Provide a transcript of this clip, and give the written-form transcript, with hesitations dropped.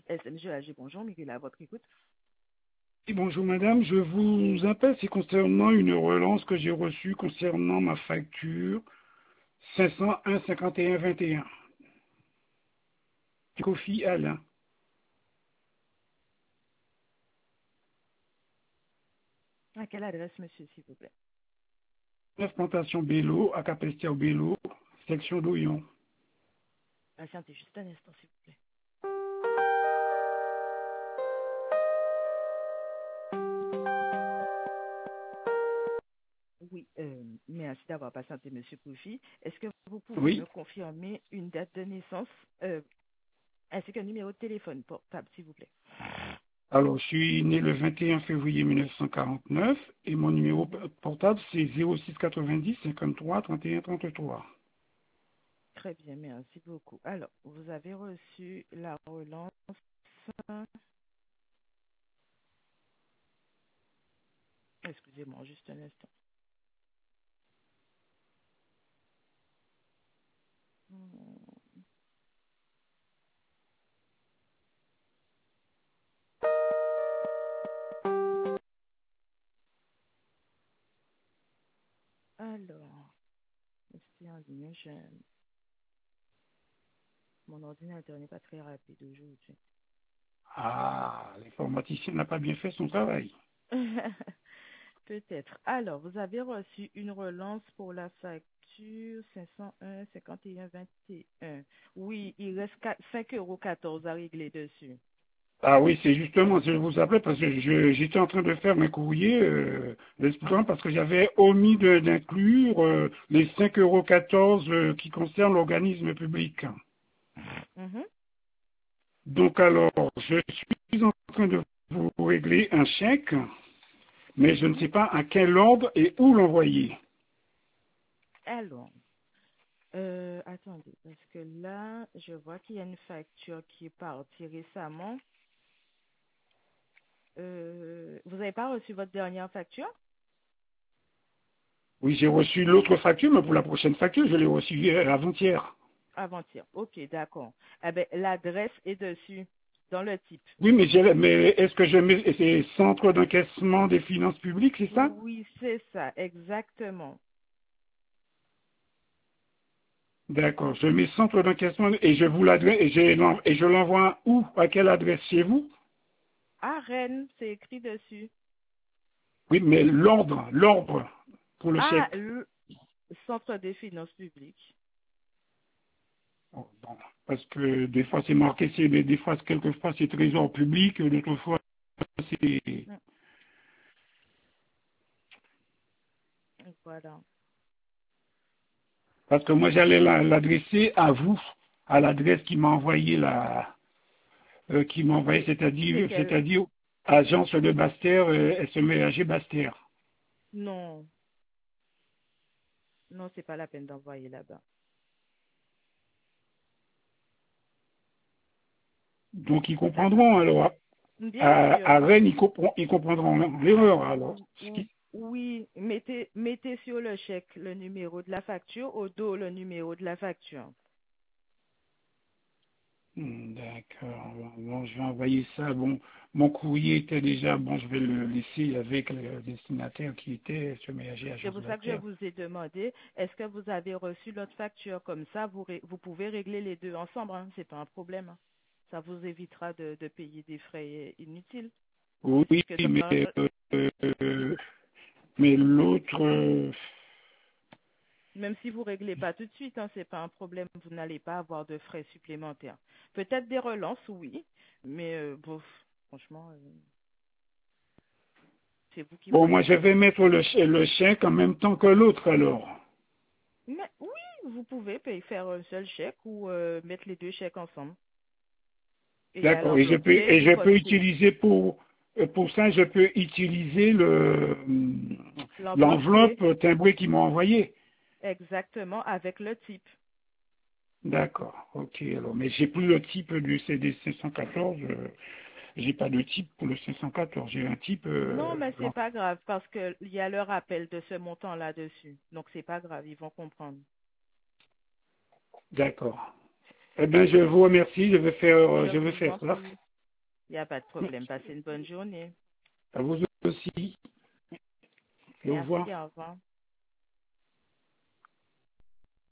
SMG bonjour, Miguel, à votre écoute. Oui, bonjour madame, je vous appelle, c'est concernant une relance que j'ai reçue concernant ma facture 501 51 21. Kofi Alain. À quelle adresse, monsieur, s'il vous plaît? 9 Plantation Bello, à Capestière Bello, section d'Oyon. Patientez juste un instant, s'il vous plaît. Oui, merci d'avoir patienté, monsieur Poufi. Est-ce que vous pouvez me Oui, confirmer une date de naissance ainsi qu'un numéro de téléphone portable, s'il vous plaît? alors je suis né le 21 février 1949 et mon numéro Mhm. portable c'est 06 90 53 31 33. Très bien, merci beaucoup. Alors, vous avez reçu la relance. Excusez-moi, juste un instant. Hmm. Alors, restez en ligne, mon ordinateur n'est pas très rapide aujourd'hui. Ah, l'informaticien n'a pas bien fait son travail. Peut-être. Alors, vous avez reçu une relance pour la facture 501 51 21. Oui, il reste 5,14 € à régler dessus. Ah oui, c'est justement, je vous appelais parce que j'étais en train de faire mes courriers, l'expliquant parce que j'avais omis d'inclure les 5,14 € qui concernent l'organisme public. Mhm. Donc alors, je suis en train de vous régler un chèque, mais je ne Mhm. sais pas à quel ordre et où l'envoyer. Alors, attendez, parce que là, je vois qu'il y a une facture qui est partie récemment. Vous n'avez pas reçu votre dernière facture? Oui, j'ai reçu l'autre facture, mais pour la prochaine facture, je l'ai reçue avant-hier. Avant-hier. Ok, d'accord. Eh ben, l'adresse est dessus, dans le type. Oui, mais est-ce que je mets, c'est Centre d'encaissement des finances publiques, c'est ça? Oui, c'est ça, exactement. D'accord. Je mets centre d'encaissement et je vous l'adresse et je l'envoie où? À quelle adresse chez vous? À Rennes, c'est écrit dessus. Oui, mais l'ordre pour le Ah, chèque. le Centre des finances publiques. Oh, bon. Parce que des fois c'est marqué, des fois, quelquefois c'est trésor public, d'autres fois c'est... Mm, voilà. Parce que moi j'allais l'adresser à vous, à l'adresse qui m'a envoyé qui m'a envoyé, C'est quel? c'est-à-dire agence de Bastère, SMAG Bastère. Non, non, c'est pas la peine d'envoyer là-bas. Donc ils D'accord. comprendront alors. Bien sûr. À Rennes, ils comprendront l'erreur alors. Oui, mettez sur le chèque le numéro de la facture, au dos le numéro de la facture. D'accord. Bon, je vais envoyer ça. Bon, mon courrier était déjà bon. Je vais le laisser avec le destinataire qui était sur mes C'est agence pour ça que je Bastère. vous ai demandé, est-ce que vous avez reçu l'autre facture? Comme ça, vous pouvez régler les deux ensemble, hein. C'est pas un problème, hein. Ça vous évitera de payer des frais inutiles. Oui, Puisque euh, mais l'autre, même si vous réglez pas tout de suite, hein, c'est pas un problème, vous n'allez pas avoir de frais supplémentaires. Peut-être des relances, oui, mais bon, franchement, c'est vous qui bon, moi voyez. je vais mettre le chèque en même temps que l'autre alors. Mais oui, vous pouvez faire un seul chèque ou mettre les deux chèques ensemble. Et à D'accord. l'enveloppe C, Et vous je peux postez utiliser pour ça, je peux utiliser l'enveloppe C l'enveloppe timbrée qu'ils m'ont envoyée. exactement avec le type. D'accord, ok. Alors, mais j'ai plus le type du CD 514. J'ai pas de type pour le 514. J'ai un type. Non, mais c'est pas grave parce que il y a le rappel de ce montant là-dessus. Donc c'est pas grave, ils vont comprendre. D'accord. Eh bien, je vous remercie. Je Je vais vous faire en ça. prie. Il n'y a pas de problème. Passez une bonne journée. À vous aussi. Et au Merci, revoir. au revoir.